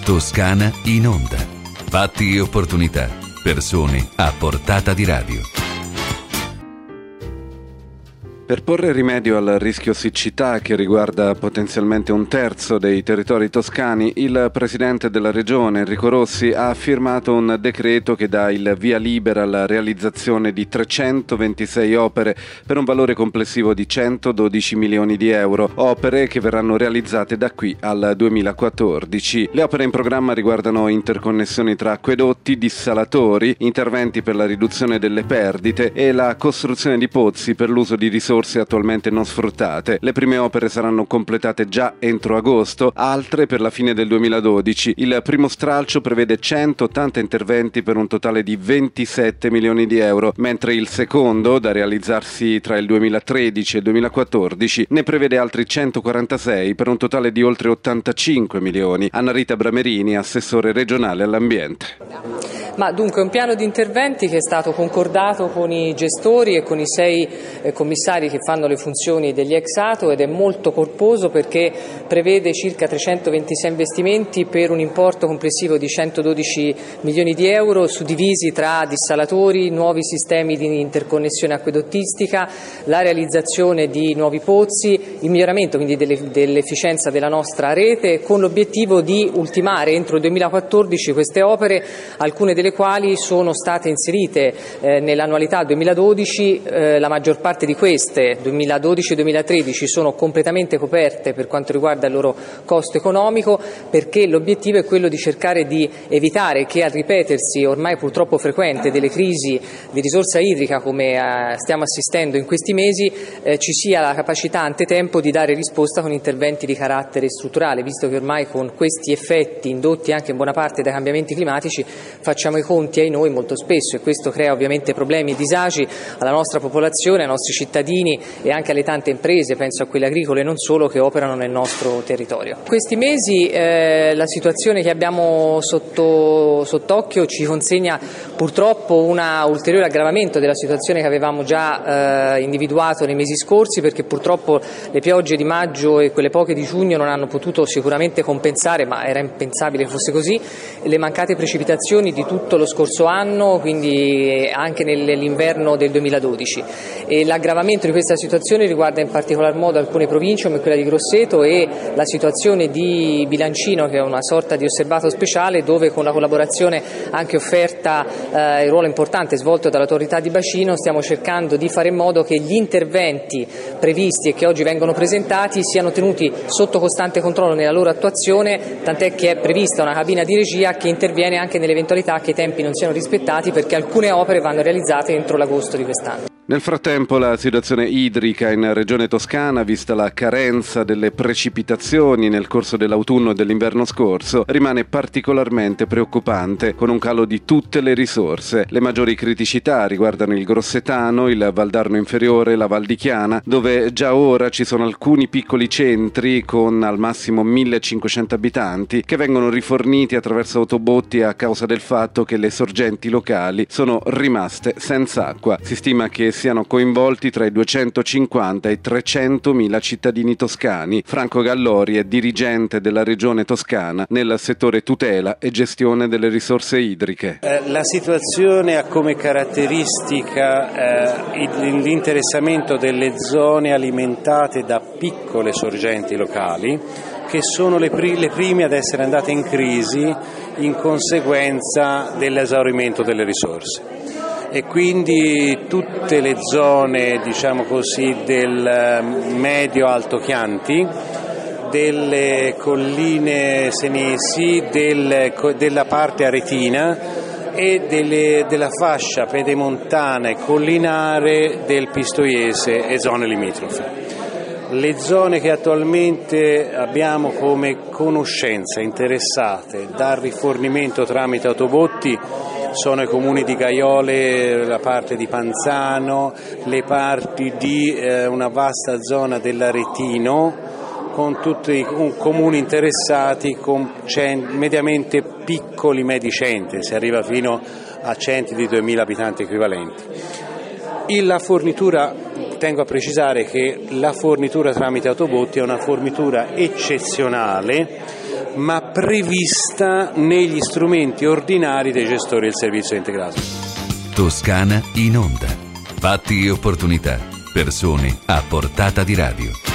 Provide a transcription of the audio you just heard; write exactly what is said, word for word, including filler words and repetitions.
Toscana in onda. Fatti e opportunità. Persone a portata di radio. Per porre rimedio al rischio siccità che riguarda potenzialmente un terzo dei territori toscani, il presidente della regione Enrico Rossi ha firmato un decreto che dà il via libera alla realizzazione di trecentoventisei opere per un valore complessivo di centododici milioni di euro, opere che verranno realizzate da qui al duemilaquattordici. Le opere in programma riguardano interconnessioni tra acquedotti, dissalatori, interventi per la riduzione delle perdite e la costruzione di pozzi per l'uso di risorse attualmente non sfruttate. Le prime opere saranno completate già entro agosto, altre per la fine del duemiladodici. Il primo stralcio prevede centottanta interventi per un totale di ventisette milioni di euro, mentre il secondo, da realizzarsi tra il duemilatredici e il duemilaquattordici, ne prevede altri centoquarantasei per un totale di oltre ottantacinque milioni. Anna Rita Bramerini, assessore regionale all'ambiente. Ma dunque un piano di interventi che è stato concordato con i gestori e con i sei eh, commissari che fanno le funzioni degli ex ato ed è molto corposo perché prevede circa trecentoventisei investimenti per un importo complessivo di centododici milioni di euro suddivisi tra dissalatori, nuovi sistemi di interconnessione acquedottistica, la realizzazione di nuovi pozzi, il miglioramento quindi delle, dell'efficienza della nostra rete con l'obiettivo di ultimare entro il duemilaquattordici queste opere, alcune delle quali sono state inserite eh, nell'annualità duemiladodici, eh, la maggior parte di queste duemiladodici e duemilatredici sono completamente coperte per quanto riguarda il loro costo economico, perché l'obiettivo è quello di cercare di evitare che al ripetersi ormai purtroppo frequente delle crisi di risorsa idrica come eh, stiamo assistendo in questi mesi eh, ci sia la capacità antetempo di dare risposta con interventi di carattere strutturale, visto che ormai con questi effetti indotti anche in buona parte dai cambiamenti climatici facciamo i conti ai noi molto spesso e questo crea ovviamente problemi e disagi alla nostra popolazione, ai nostri cittadini e anche alle tante imprese, penso a quelle agricole e non solo, che operano nel nostro territorio. In questi mesi eh, la situazione che abbiamo sotto, sott'occhio ci consegna purtroppo un ulteriore aggravamento della situazione che avevamo già eh, individuato nei mesi scorsi, perché purtroppo le piogge di maggio e quelle poche di giugno non hanno potuto sicuramente compensare, ma era impensabile che fosse così, le mancate precipitazioni di tutto lo scorso anno, quindi anche nell'inverno del duemiladodici. E l'aggravamento di questa situazione riguarda in particolar modo alcune province come quella di Grosseto e la situazione di Bilancino, che è una sorta di osservato speciale dove con la collaborazione anche offerta eh, il ruolo importante svolto dall'autorità di bacino stiamo cercando di fare in modo che gli interventi previsti e che oggi vengono presentati siano tenuti sotto costante controllo nella loro attuazione, tant'è che è prevista una cabina di regia che interviene anche nell'eventualità che i tempi non siano rispettati, perché alcune opere vanno realizzate entro l'agosto di quest'anno. Nel frattempo la situazione idrica in Regione Toscana, vista la carenza delle precipitazioni nel corso dell'autunno e dell'inverno scorso, rimane particolarmente preoccupante, con un calo di tutte le risorse. Le maggiori criticità riguardano il Grossetano, il Valdarno Inferiore, la Val di Chiana, dove già ora ci sono alcuni piccoli centri con al massimo millecinquecento abitanti che vengono riforniti attraverso autobotti a causa del fatto che le sorgenti locali sono rimaste senza acqua. Si stima che siano coinvolti tra i duecentocinquanta e i trecentomila cittadini toscani. Franco Gallori è dirigente della Regione Toscana nel settore tutela e gestione delle risorse idriche. Eh, la situazione ha come caratteristica eh, l'interessamento delle zone alimentate da piccole sorgenti locali, che sono le, pri- le prime ad essere andate in crisi in conseguenza dell'esaurimento delle risorse. E quindi tutte le zone, diciamo così, del medio-alto Chianti, delle colline senesi, del, della parte aretina e delle, della fascia pedemontana e collinare del Pistoiese e zone limitrofe. Le zone che attualmente abbiamo come conoscenza interessate dal rifornimento tramite autobotti sono i comuni di Gaiole, la parte di Panzano, le parti di eh, una vasta zona dell'Aretino, con tutti i comuni interessati con cent- mediamente piccoli medi centri, si arriva fino a centri di duemila abitanti equivalenti. E la fornitura, tengo a precisare che la fornitura tramite autobotti è una fornitura eccezionale, ma prevista negli strumenti ordinari dei gestori del servizio integrato. Toscana in onda. Fatti e opportunità. Persone a portata di radio.